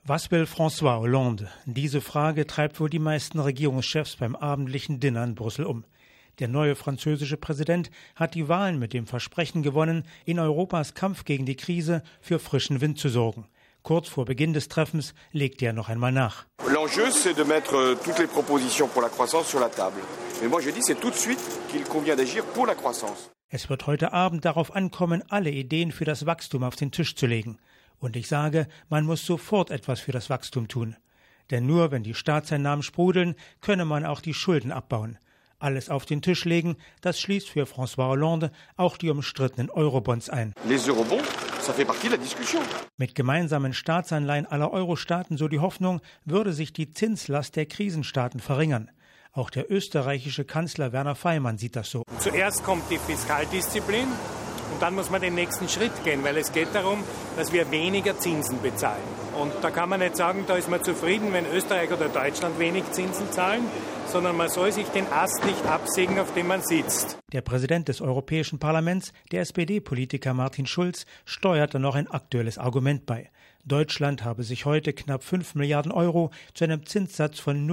Was will François Hollande? Diese Frage treibt wohl die meisten Regierungschefs beim abendlichen Dinner in Brüssel um. Der neue französische Präsident hat die Wahlen mit dem Versprechen gewonnen, in Europas Kampf gegen die Krise für frischen Wind zu sorgen. Kurz vor Beginn des Treffens legte er noch einmal nach. L'enjeu, c'est de mettre toutes les propositions pour la croissance sur la table. Mais moi, je dis, c'est tout de suite qu'il convient d'agir pour la croissance. Es wird heute Abend darauf ankommen, alle Ideen für das Wachstum auf den Tisch zu legen. Und ich sage, man muss sofort etwas für das Wachstum tun. Denn nur wenn die Staatseinnahmen sprudeln, könne man auch die Schulden abbauen. Alles auf den Tisch legen, das schließt für François Hollande auch die umstrittenen Eurobonds ein. Les Eurobonds, ça fait partie de la discussion. Mit gemeinsamen Staatsanleihen aller Euro-Staaten, so die Hoffnung, würde sich die Zinslast der Krisenstaaten verringern. Auch der österreichische Kanzler Werner Faymann sieht das so. Zuerst kommt die Fiskaldisziplin und dann muss man den nächsten Schritt gehen, weil es geht darum, dass wir weniger Zinsen bezahlen. Und da kann man nicht sagen, da ist man zufrieden, wenn Österreich oder Deutschland wenig Zinsen zahlen, sondern man soll sich den Ast nicht absägen, auf dem man sitzt. Der Präsident des Europäischen Parlaments, der SPD-Politiker Martin Schulz, steuert dann noch ein aktuelles Argument bei. Deutschland habe sich heute knapp 5 Milliarden Euro zu einem Zinssatz von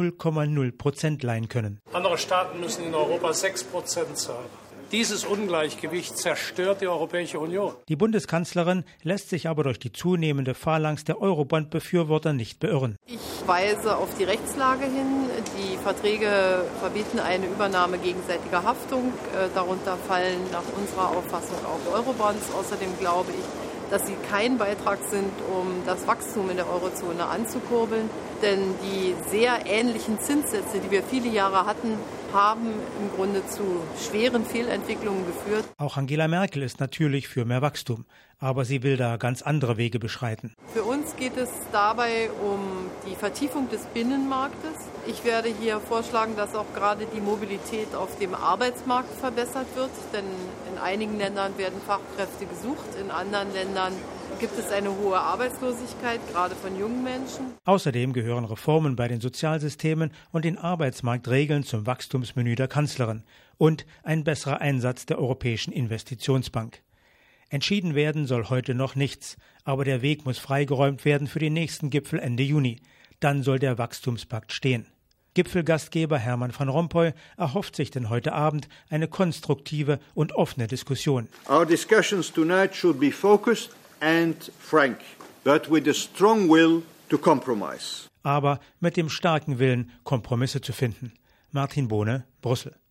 0,0% leihen können. Andere Staaten müssen in Europa 6% zahlen. Dieses Ungleichgewicht zerstört die Europäische Union. Die Bundeskanzlerin lässt sich aber durch die zunehmende Phalanx der Eurobond-Befürworter nicht beirren. Ich weise auf die Rechtslage hin. Die Verträge verbieten eine Übernahme gegenseitiger Haftung. Darunter fallen nach unserer Auffassung auch Eurobonds. Außerdem glaube ich, dass sie kein Beitrag sind, um das Wachstum in der Eurozone anzukurbeln. Denn die sehr ähnlichen Zinssätze, die wir viele Jahre hatten, haben im Grunde zu schweren Fehlentwicklungen geführt. Auch Angela Merkel ist natürlich für mehr Wachstum, aber sie will da ganz andere Wege beschreiten. Für uns geht es dabei um die Vertiefung des Binnenmarktes. Ich werde hier vorschlagen, dass auch gerade die Mobilität auf dem Arbeitsmarkt verbessert wird, denn in einigen Ländern werden Fachkräfte gesucht, in anderen Ländern gibt es eine hohe Arbeitslosigkeit, gerade von jungen Menschen. Außerdem gehören Reformen bei den Sozialsystemen und den Arbeitsmarktregeln zum Wachstumsmenü der Kanzlerin und ein besserer Einsatz der Europäischen Investitionsbank. Entschieden werden soll heute noch nichts, aber der Weg muss freigeräumt werden für den nächsten Gipfel Ende Juni. Dann soll der Wachstumspakt stehen. Gipfelgastgeber Herman Van Rompuy erhofft sich denn heute Abend eine konstruktive und offene Diskussion. Our discussions tonight should be focused and frank, but with a strong will to compromise. Aber mit dem starken Willen, Kompromisse zu finden. Martin Bohne, Brüssel.